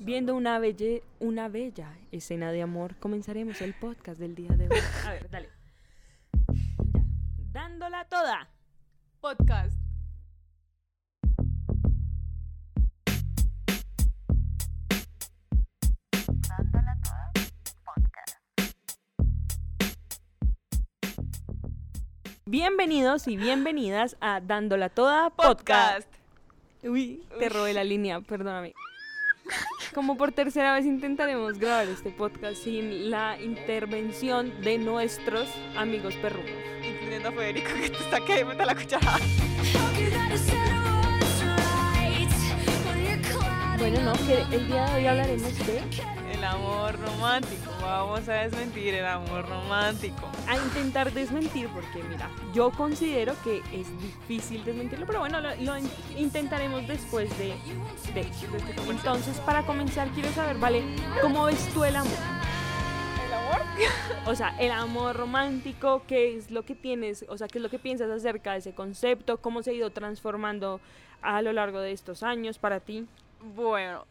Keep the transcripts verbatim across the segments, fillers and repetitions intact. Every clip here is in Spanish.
Viendo una, belle, una bella escena de amor, comenzaremos el podcast del día de hoy. A ver, dale. Ya. Dándola toda. Podcast. Dándola toda podcast. Bienvenidos y bienvenidas a Dándola toda podcast. Uy, te robé la línea, perdóname. Como por tercera vez intentaremos grabar este podcast sin la intervención de nuestros amigos perrunos. Incluyendo a Federico, que te está que mete la cuchara. Bueno, no, que el día de hoy hablaremos de... El amor romántico. Vamos a desmentir el amor romántico. A intentar desmentir, porque mira, yo considero que es difícil desmentirlo, pero bueno, lo, lo in- intentaremos después de, de, de este comercial. Entonces, para comenzar, quiero saber, vale, ¿cómo ves tú el amor? ¿El amor? O sea, el amor romántico, ¿qué es lo que tienes? O sea, ¿qué es lo que piensas acerca de ese concepto? ¿Cómo se ha ido transformando a lo largo de estos años para ti? Bueno,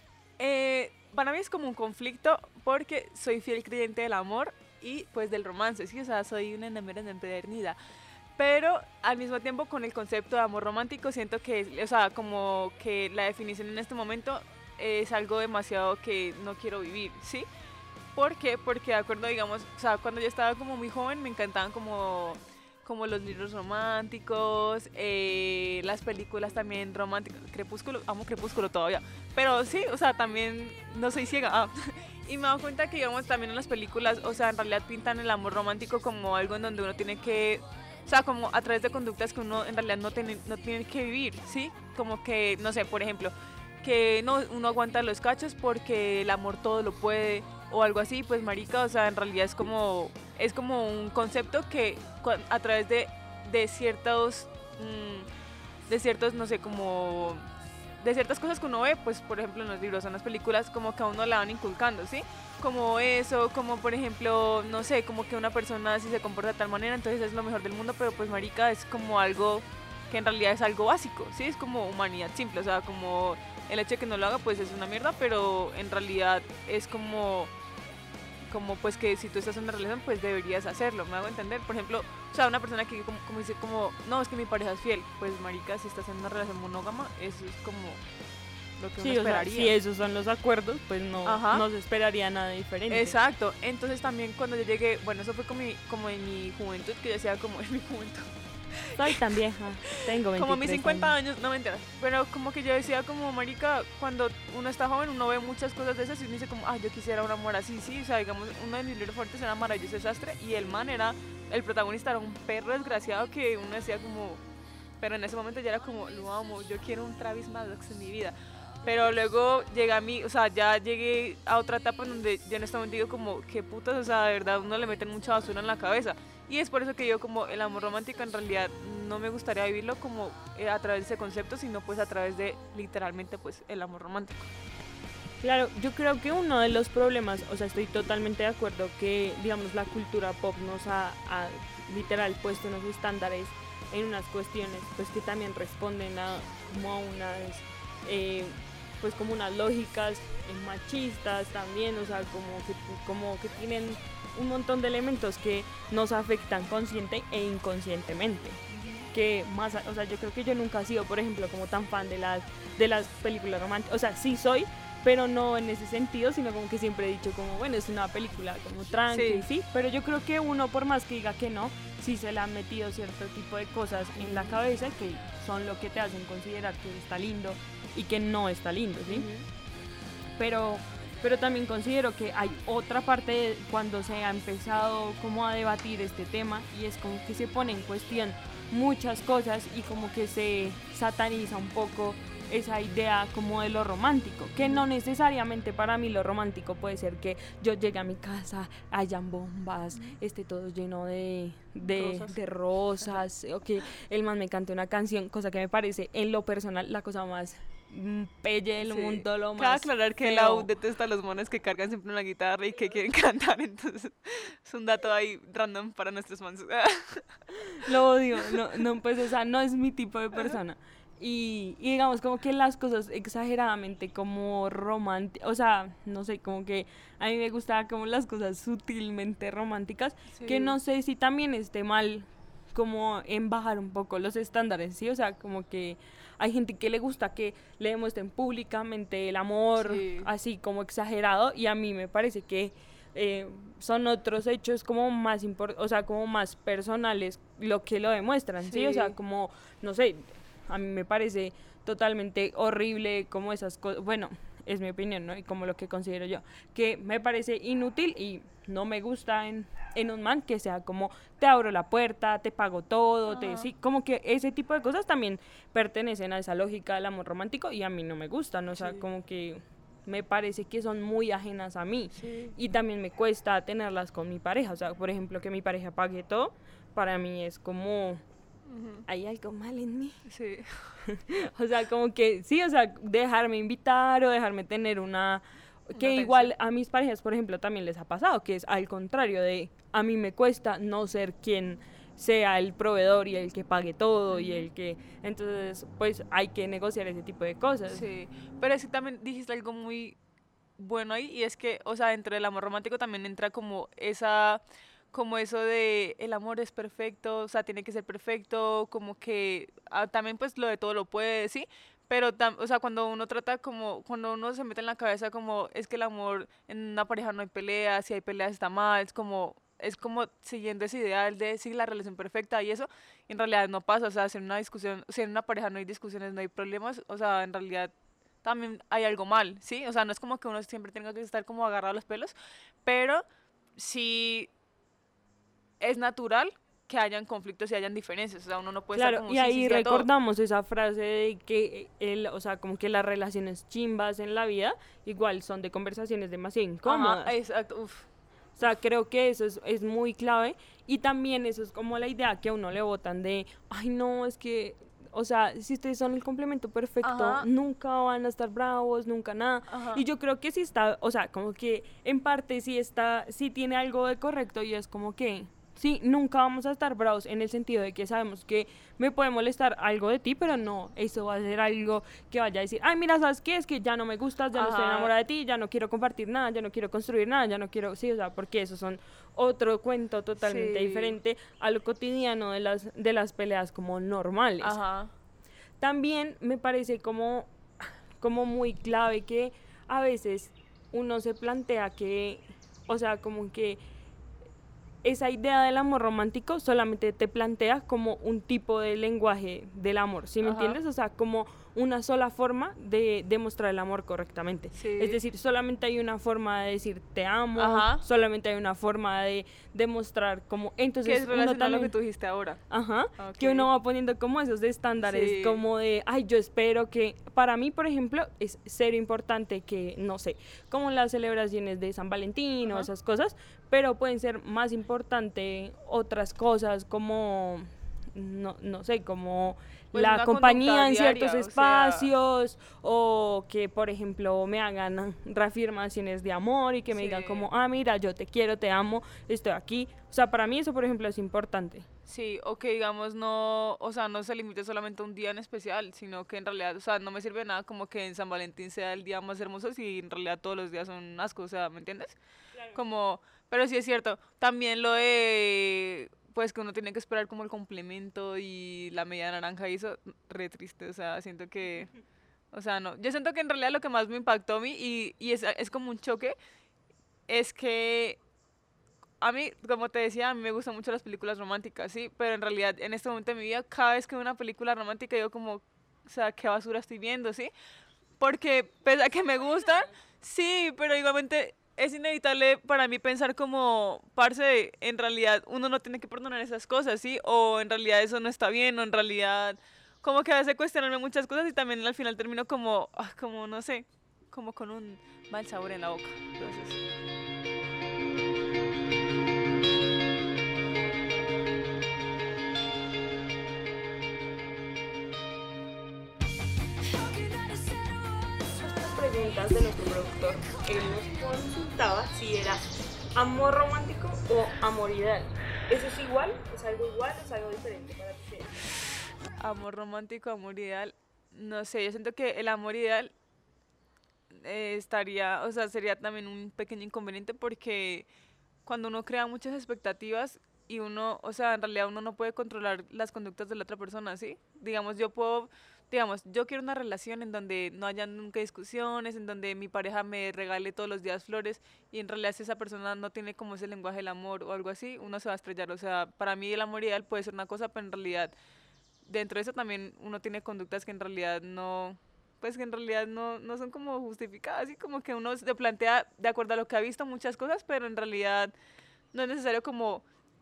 eh, para mí es como un conflicto porque soy fiel creyente del amor y pues del romance, sí, o sea, soy una enamorada empedernida. Pero al mismo tiempo con el concepto de amor romántico siento que, o sea, como que la definición en este momento es algo demasiado que no quiero vivir, ¿sí? ¿Por qué? Porque de acuerdo, digamos, o sea, cuando yo estaba como muy joven me encantaban como, como los libros románticos, eh, las películas también románticas, Crepúsculo, amo Crepúsculo todavía, pero sí, o sea, también no soy ciega, ah. Y me he dado cuenta que, digamos, también en las películas, o sea, en realidad pintan el amor romántico como algo en donde uno tiene que, o sea, como a través de conductas que uno en realidad no tiene, no tiene que vivir, ¿sí? Como que, no sé, por ejemplo, que no, uno aguanta los cachos porque el amor todo lo puede, o algo así, pues marica, o sea, en realidad es como, es como un concepto que cua- a través de, de ciertos, mm, de ciertos, no sé, como... de ciertas cosas que uno ve, pues por ejemplo en los libros o en las películas, como que a uno la van inculcando, ¿sí? Como eso, como por ejemplo, no sé, como que una persona si se comporta de tal manera, entonces es lo mejor del mundo, pero pues marica, es como algo que en realidad es algo básico, ¿sí? Es como humanidad simple, o sea, como el hecho de que no lo haga, pues es una mierda, pero en realidad es como... como pues que si tú estás en una relación pues deberías hacerlo, me hago entender, por ejemplo, o sea, una persona que como, como dice como, no, es que mi pareja es fiel, pues marica, si estás en una relación monógama, eso es como lo que Sí, uno o sea, esperaría. si esos son los acuerdos, pues no, Ajá. no se esperaría nada diferente. Exacto, entonces también cuando yo llegué, bueno, eso fue como, mi, como en mi juventud, que yo decía como en mi juventud, Soy tan vieja, tengo veintitrés como mis cincuenta años. años, no me enteras, pero como que yo decía como, marica, cuando uno está joven uno ve muchas cosas de esas y uno dice como, ah, yo quisiera un amor así, sí, o sea, digamos, uno de mis libros fuertes era Maravilloso Desastre y el man era, el protagonista era un perro desgraciado que uno decía como, pero en ese momento ya era como, lo amo, yo quiero un Travis Maddox en mi vida. Pero luego llegué a mí, o sea, ya llegué a otra etapa en donde yo en este momento digo como, qué putas, o sea, de verdad uno le meten mucha basura en la cabeza. Y es por eso que digo como el amor romántico en realidad no me gustaría vivirlo como eh, a través de ese concepto, sino pues a través de literalmente pues el amor romántico. Claro, yo creo que uno de los problemas, o sea, estoy totalmente de acuerdo que, digamos, la cultura pop nos ha, ha literal puesto unos estándares en unas cuestiones, pues que también responden a, como a unas, eh, pues como unas lógicas eh, machistas también, o sea, como que, como que tienen un montón de elementos que nos afectan consciente e inconscientemente. Que más, o sea, yo creo que yo nunca he sido, por ejemplo, como tan fan de las, de las películas románticas, o sea, sí soy, pero no en ese sentido, sino como que siempre he dicho como, bueno, es una película como tranqui, sí. sí, pero yo creo que uno, por más que diga que no, sí se le han metido cierto tipo de cosas en la cabeza que son lo que te hacen considerar que está lindo y que no está lindo, ¿sí? Uh-huh. Pero... pero también considero que hay otra parte de cuando se ha empezado como a debatir este tema y es como que se pone en cuestión muchas cosas y como que se sataniza un poco esa idea como de lo romántico, que no necesariamente para mí lo romántico puede ser que yo llegue a mi casa, hayan bombas, esté todo lleno de, de, rosas. de rosas, o que el man me cante una canción, cosa que me parece en lo personal la cosa más pelle del sí. mundo, lo más Cabe aclarar que feo. Lau detesta a los monos que cargan siempre una guitarra y que quieren cantar, entonces es un dato ahí random para nuestros fans. Lo odio, no, no, pues o sea, no es mi tipo de persona. Y, y digamos como que las cosas exageradamente como románticas, o sea, no sé, como que a mí me gustaba como las cosas sutilmente románticas, que Sí. no sé si también esté mal como en bajar un poco los estándares, ¿sí? O sea, como que hay gente que le gusta que le demuestren públicamente el amor, Sí. así como exagerado, y a mí me parece que eh, son otros hechos como más impor- o sea, como más personales lo que lo demuestran, ¿sí? O sea, Sí. como, no sé, a mí me parece totalmente horrible como esas cosas, bueno, es mi opinión, ¿no? Y como lo que considero yo, que me parece inútil y no me gusta en, en un man que sea como te abro la puerta, te pago todo, te Ajá. sí, como que ese tipo de cosas también pertenecen a esa lógica del amor romántico y a mí no me gustan, o sea, Sí. como que me parece que son muy ajenas a mí Sí. y también me cuesta tenerlas con mi pareja, o sea, por ejemplo, que mi pareja pague todo, para mí es como Ujú. hay algo mal en mí. Sí. O sea, como que sí, o sea, dejarme invitar o dejarme tener una... Que Una igual atención. a mis parejas, por ejemplo, también les ha pasado, que es al contrario de a mí me cuesta no ser quien sea el proveedor y el que pague todo y el que... Entonces, pues hay que negociar ese tipo de cosas. Sí, pero es que también dijiste algo muy bueno ahí y es que, o sea, dentro del amor romántico también entra como esa, como eso de el amor es perfecto, o sea, tiene que ser perfecto, como que ah, también pues lo de todo lo puede, sí, pero, tam- o sea, cuando uno trata como, cuando uno se mete en la cabeza como es que el amor en una pareja no hay peleas, si hay peleas está mal, es como... Es como siguiendo ese ideal de sí, la relación perfecta y eso, y en realidad no pasa, o sea, si en una discusión, si en una pareja no hay discusiones, no hay problemas, o sea, en realidad también hay algo mal, ¿sí? O sea, no es como que uno siempre tenga que estar como agarrado a los pelos, pero sí es natural que hayan conflictos y hayan diferencias, o sea, uno no puede estar Claro, como y sí, sí, ahí sí a todo. recordamos esa frase de que, el, o sea, como que las relaciones chimbas en la vida igual son de conversaciones demasiado Ajá, incómodas. exacto, uf, O sea, creo que eso es, es muy clave y también eso es como la idea que a uno le botan de, ay no, es que, o sea, si ustedes son el complemento perfecto, ajá, nunca van a estar bravos, nunca nada. ajá, Y yo creo que sí está, o sea, como que en parte sí está, sí tiene algo de correcto y es como que, sí, nunca vamos a estar bravos en el sentido de que sabemos que me puede molestar algo de ti, pero no, eso va a ser algo que vaya a decir, ay, mira, ¿sabes qué? Es que ya no me gustas, ya no estoy ajá, enamorada de ti, ya no quiero compartir nada, ya no quiero construir nada, ya no quiero, sí, o sea, porque esos son otro cuento totalmente sí, diferente a lo cotidiano de las, de las peleas como normales. ajá, También me parece como, como muy clave que a veces uno se plantea que, o sea, como que esa idea del amor romántico solamente te plantea como un tipo de lenguaje del amor, ¿sí me ajá, entiendes? O sea, como una sola forma de demostrar el amor correctamente. Es sí, decir, solamente hay una forma de decir te amo, ajá, solamente hay una forma de demostrar como... que Entonces es uno relacionado a lo que también... tú dijiste ahora. Ajá, Ok, que uno va poniendo como esos estándares, sí, como de, ay, yo espero que, para mí, por ejemplo, es ser importante que, no sé, como las celebraciones de San Valentín o ajá, esas cosas, pero pueden ser más importante otras cosas como, no, no sé, como pues la una compañía conducta en ciertos diaria, o sea, espacios o que, por ejemplo, me hagan reafirmaciones de amor y que me digan sí. como, ah, mira, yo te quiero, te amo, estoy aquí. O sea, para mí eso, por ejemplo, es importante. Sí, o que digamos no, o sea, no se limite solamente a un día en especial, sino que en realidad, o sea, no me sirve de nada como que en San Valentín sea el día más hermoso si en realidad todos los días son un asco, o sea, ¿me entiendes? Como, pero sí es cierto, también lo de, pues que uno tiene que esperar como el complemento y la media naranja y eso, re triste, o sea, siento que, o sea, no, yo siento que en realidad lo que más me impactó a mí y, y es, es como un choque, es que a mí, como te decía, a mí me gustan mucho las películas románticas, sí, pero en realidad en este momento de mi vida, cada vez que veo una película romántica, yo como, o sea, qué basura estoy viendo, ¿sí? Porque pese a que me gustan, sí, pero igualmente es inevitable para mí pensar como, parce, de, en realidad uno no tiene que perdonar esas cosas, ¿sí? O en realidad eso no está bien, o en realidad, como que hace cuestionarme muchas cosas y también al final termino como, ah, como, no sé, como con un mal sabor en la boca. Entonces... Preguntas de nuestro productor. Él nos consultaba si era amor romántico o amor ideal. ¿Eso es igual? ¿Es algo igual? ¿Es algo diferente para ti? Amor romántico, amor ideal. no sé, yo siento que el amor ideal eh, estaría, o sea, sería también un pequeño inconveniente porque cuando uno crea muchas expectativas y uno, o sea, en realidad uno no puede controlar las conductas de la otra persona, ¿sí? Digamos, yo puedo, digamos, yo quiero una relación en donde no haya nunca discusiones, en donde mi pareja me regale todos los días flores y en realidad si esa persona no tiene como ese lenguaje del amor o algo así, uno se va a estrellar. O sea, para mí el amor ideal puede ser una cosa, pero en realidad dentro de eso también uno tiene conductas que en realidad no, pues que en realidad no, no son como justificadas, así como que uno se plantea de acuerdo a lo que ha visto muchas cosas, pero en realidad no es necesario como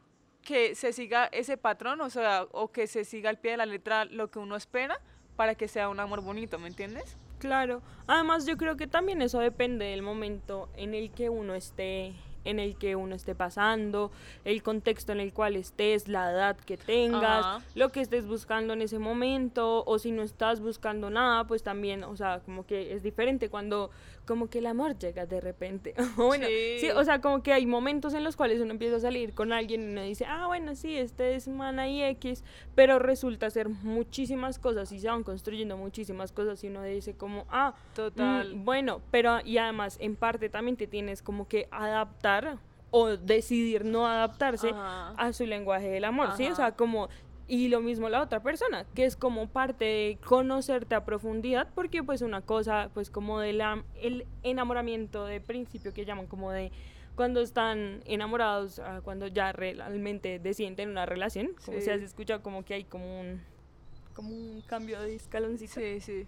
que se siga ese patrón, o sea, o que se siga al pie de la letra lo que uno espera para que sea un amor bonito, ¿me entiendes? Claro, además yo creo que también eso depende del momento en el que uno esté, en el que uno esté pasando, el contexto en el cual estés, la edad que tengas, Ajá. lo que estés buscando en ese momento, o si no estás buscando nada, pues también, o sea, como que es diferente cuando como que el amor llega de repente. Bueno, sí, Sí. o sea, como que hay momentos en los cuales uno empieza a salir con alguien y uno dice, ah, bueno, sí, este es mana y X, pero resulta ser muchísimas cosas y se van construyendo muchísimas cosas y uno dice como, ah, Total. mm, bueno, pero y además en parte también te tienes como que adaptar o decidir no adaptarse Ajá. a su lenguaje del amor, ¿sí? O sea, Ajá. como y lo mismo la otra persona, que es como parte de conocerte a profundidad, porque pues una cosa, pues como del am- el enamoramiento de principio que llaman como de cuando están enamorados, a cuando ya realmente deciden tener una relación, como Sí. se has escuchado como que hay como un como un cambio de escaloncito. Sí, sí.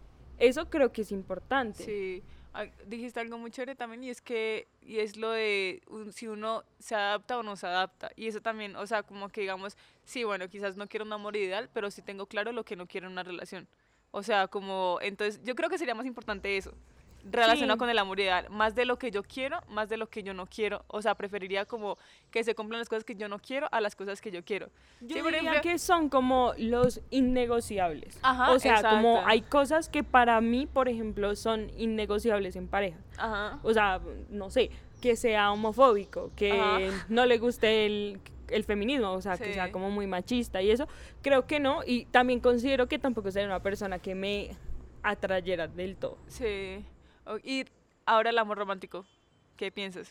Eso creo que es importante. Sí, ah, dijiste algo muy chévere también y es que, y es lo de un- si uno se adapta o no se adapta. Y eso también, o sea, como que digamos, sí, bueno, quizás no quiero un amor ideal, pero sí tengo claro lo que no quiero en una relación. O sea, como, entonces, yo creo que sería más importante eso, relacionado Sí, con el amor ideal, más de lo que yo quiero, más de lo que yo no quiero. O sea, preferiría como que se cumplan las cosas que yo no quiero a las cosas que yo quiero. yo Sí, por diría ejemplo, que son como los innegociables. ajá, O sea, como exacto. hay cosas que para mí, por ejemplo, son innegociables en pareja. Ajá, O sea, no sé, que sea homofóbico, que ajá, no le guste el, el feminismo, o sea, que sea sí. como muy machista y eso, creo que no. Y también considero que tampoco sería una persona que me atrayera del todo. Sí. O- Y ahora el amor romántico. ¿Qué piensas?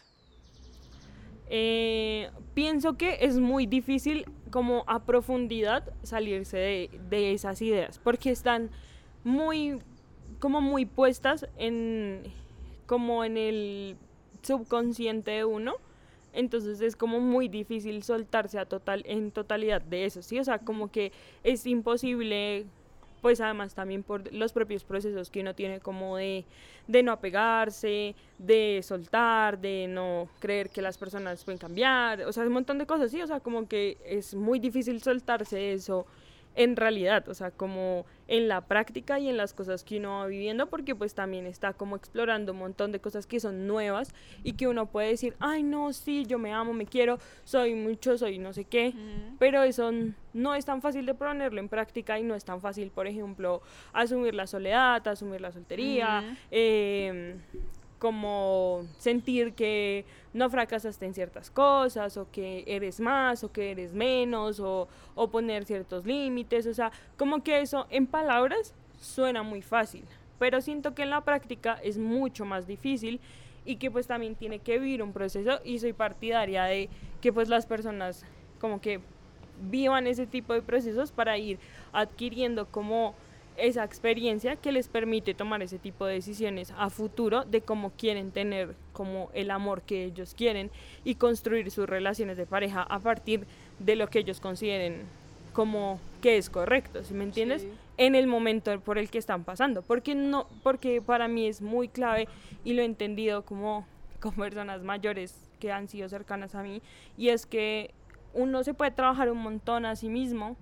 Eh, pienso que es muy difícil como a profundidad salirse de, de esas ideas, porque están muy, como muy puestas en, como en el subconsciente de uno, entonces es como muy difícil soltarse a total, en totalidad de eso, ¿sí? O sea, como que es imposible, pues además también por los propios procesos que uno tiene como de, de no apegarse, de soltar, de no creer que las personas pueden cambiar, o sea, un montón de cosas, sí, o sea, como que es muy difícil soltarse de eso en realidad, o sea, como en la práctica y en las cosas que uno va viviendo, porque pues también está como explorando un montón de cosas que son nuevas y que uno puede decir, ay no, sí, yo me amo, me quiero, soy mucho, soy no sé qué, Ujú, pero eso n- no es tan fácil de ponerlo en práctica y no es tan fácil, por ejemplo, asumir la soledad, asumir la soltería, ujú. eh, como sentir que no fracasaste en ciertas cosas o que eres más o que eres menos o, o poner ciertos límites, o sea, como que eso en palabras suena muy fácil, pero siento que en la práctica es mucho más difícil y que pues también tiene que vivir un proceso y soy partidaria de que pues las personas como que vivan ese tipo de procesos para ir adquiriendo como esa experiencia que les permite tomar ese tipo de decisiones a futuro de cómo quieren tener como el amor que ellos quieren y construir sus relaciones de pareja a partir de lo que ellos consideren como que es correcto, ¿sí me entiendes? Sí. En el momento por el que están pasando, porque no, porque para mí es muy clave y lo he entendido como con personas mayores que han sido cercanas a mí y es que uno se puede trabajar un montón a sí mismo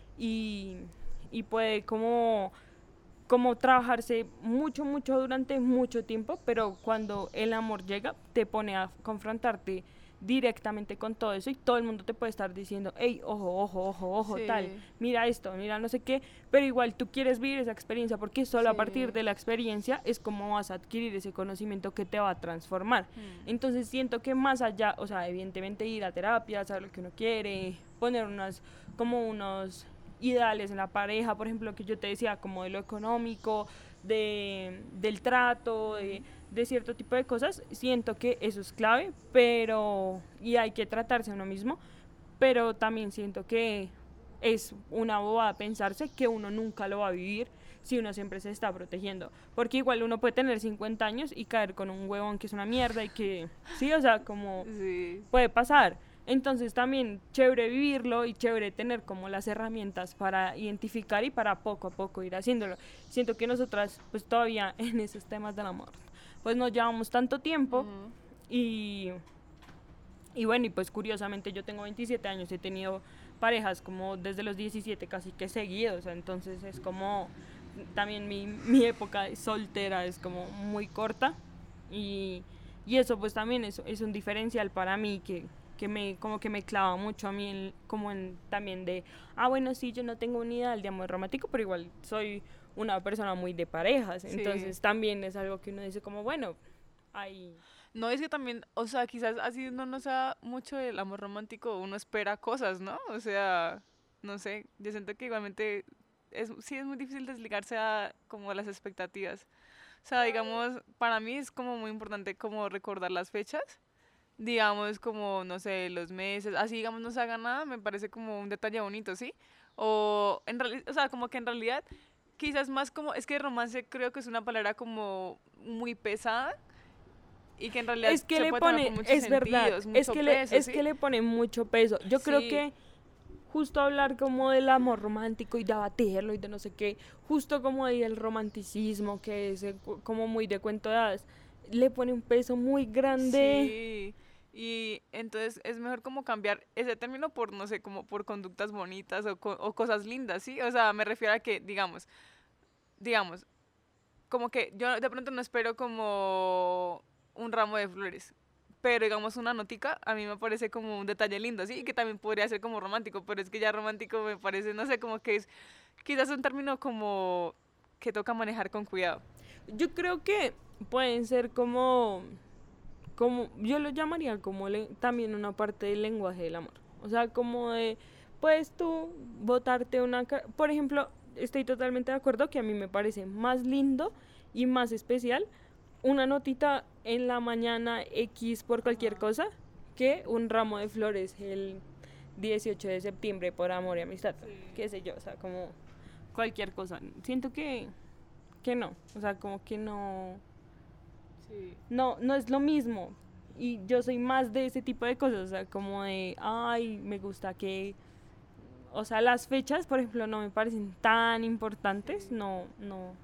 y, y puede como, como trabajarse mucho, mucho durante mucho tiempo, pero cuando el amor llega, te pone a confrontarte directamente con todo eso y todo el mundo te puede estar diciendo, hey, ojo, ojo, ojo, ojo, tal, Sí, mira esto, mira no sé qué, pero igual tú quieres vivir esa experiencia porque solo a partir sí. de la experiencia es como vas a adquirir ese conocimiento que te va a transformar. Mm. Entonces siento que más allá, o sea, evidentemente ir a terapia, saber lo que uno quiere, poner unas, como unos ideales en la pareja, por ejemplo, que yo te decía, como de lo económico, de, del trato, de, de cierto tipo de cosas, siento que eso es clave, pero, y hay que tratarse a uno mismo, pero también siento que es una bobada pensarse que uno nunca lo va a vivir si uno siempre se está protegiendo, porque igual uno puede tener cincuenta años y caer con un huevón que es una mierda y que, sí, o sea, como Sí. puede pasar. Entonces también chévere vivirlo y chévere tener como las herramientas para identificar y para poco a poco ir haciéndolo. Siento que nosotras pues todavía en esos temas del amor pues no llevamos tanto tiempo Ujú. y, y bueno, y pues curiosamente yo tengo veintisiete años, he tenido parejas como desde los diecisiete casi que seguidos, entonces es como también mi, mi época de soltera es como muy corta y, y eso pues también es, es un diferencial para mí que que me como que me clava mucho a mí en- como en también de ah bueno sí yo no tengo un ideal de amor romántico pero igual soy una persona muy de parejas Sí. entonces también es algo que uno dice como bueno hay No, es que también, o sea, quizás así uno no sea mucho del amor romántico, uno espera cosas, ¿no? O sea, no sé, yo siento que igualmente es, sí es muy difícil desligarse a como a las expectativas. O sea, digamos, para mí es como muy importante como recordar las fechas, digamos como, no sé, los meses, así digamos no se haga nada, me parece como un detalle bonito, ¿sí? O en realidad, o sea, como que en realidad quizás más como, es que romance creo que es una palabra como muy pesada y que en realidad es que se le puede tomar pone con muchos es verdad sentidos, es mucho que le peso, es ¿sí? que le pone mucho peso yo creo Sí. que justo hablar como del amor romántico y debatirlo y de no sé qué, justo como del romanticismo que es eh, cu- como muy de cuento de hadas, le pone un peso muy grande. Sí, y entonces es mejor como cambiar ese término por, no sé, como por conductas bonitas o, co- o cosas lindas, ¿sí? O sea, me refiero a que, digamos, digamos, como que yo de pronto no espero como un ramo de flores, pero digamos una notica a mí me parece como un detalle lindo, ¿sí? Y que también podría ser como romántico, pero es que ya romántico me parece, no sé, como que es quizás un término como que toca manejar con cuidado. Yo creo que pueden ser como, como yo lo llamaría como le- también una parte del lenguaje del amor. O sea, como de, puedes tú botarte una... ca- Por ejemplo, estoy totalmente de acuerdo que a mí me parece más lindo y más especial una notita en la mañana X por cualquier Ajá. cosa que un ramo de flores el dieciocho de septiembre por amor y amistad. Sí. Qué sé yo, o sea, como cualquier cosa. Siento que, que no, o sea, como que no... Sí. No, no es lo mismo. Y yo soy más de ese tipo de cosas, o sea, como de, ay, me gusta que, o sea, las fechas, por ejemplo, no me parecen tan importantes, Sí. no, no,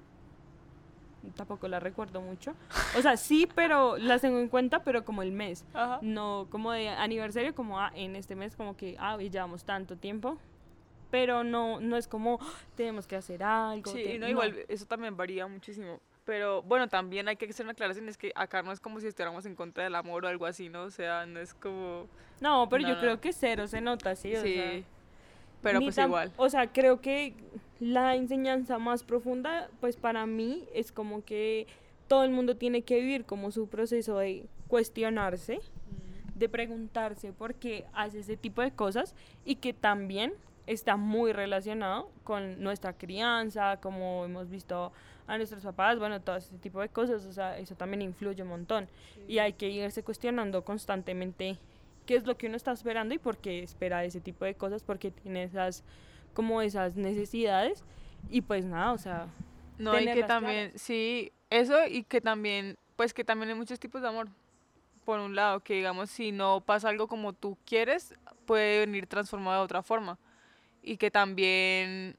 tampoco las recuerdo mucho. O sea, sí, pero las tengo en cuenta, pero como el mes, Ajá. no como de aniversario, como ah, en este mes, como que, ah, ya llevamos tanto tiempo, pero no, no es como, "Ah, tenemos que hacer algo. Sí, te-". y no, igual, eso también varía muchísimo. Pero bueno, también hay que hacer una aclaración, es que acá no es como si estuviéramos en contra del amor o algo así, ¿no? O sea, no es como No, pero yo nada. creo que cero se nota, sí, o sea. Sí, pero Ni pues tam- igual. O sea, creo que la enseñanza más profunda, pues para mí, es como que todo el mundo tiene que vivir como su proceso de cuestionarse, de preguntarse por qué hace ese tipo de cosas y que también está muy relacionado con nuestra crianza, como hemos visto a nuestros papás, bueno, todo ese tipo de cosas, o sea, eso también influye un montón y hay que irse cuestionando constantemente qué es lo que uno está esperando y por qué espera ese tipo de cosas, porque tiene esas como esas necesidades y pues nada, o sea, No, y que tenerlas también, claras. sí, eso y que también, pues que también hay muchos tipos de amor. Por un lado, que digamos, si no pasa algo como tú quieres, puede venir transformado de otra forma. Y que también,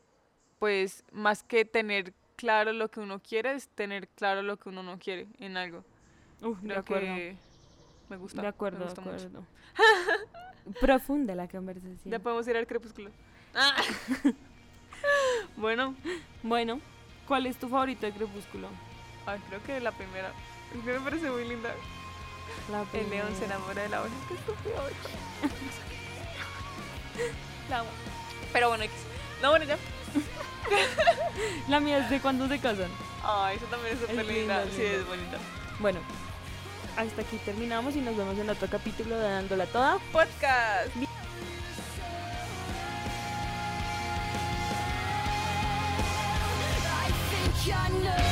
pues, más que tener claro lo que uno quiere, es tener claro lo que uno no quiere en algo. Uf, de Creo acuerdo, que me gusta, de acuerdo, me de gusta mucho. acuerdo. Profunda la conversación. Ya podemos ir al crepúsculo. Ah. Bueno, Bueno, ¿cuál es tu favorito de Crepúsculo? ay, creo que la primera. Es que me parece muy linda. La El león se primera. enamora de la oveja. Qué estúpido, hijo. La amo. Pero bueno, X. No, bueno, ya. La mía es de cuando se casan. Ay, eso también es súper Es linda. linda, Sí, linda. es bonita. Bueno, hasta aquí terminamos y nos vemos en otro capítulo de Dándola Toda. Podcast. know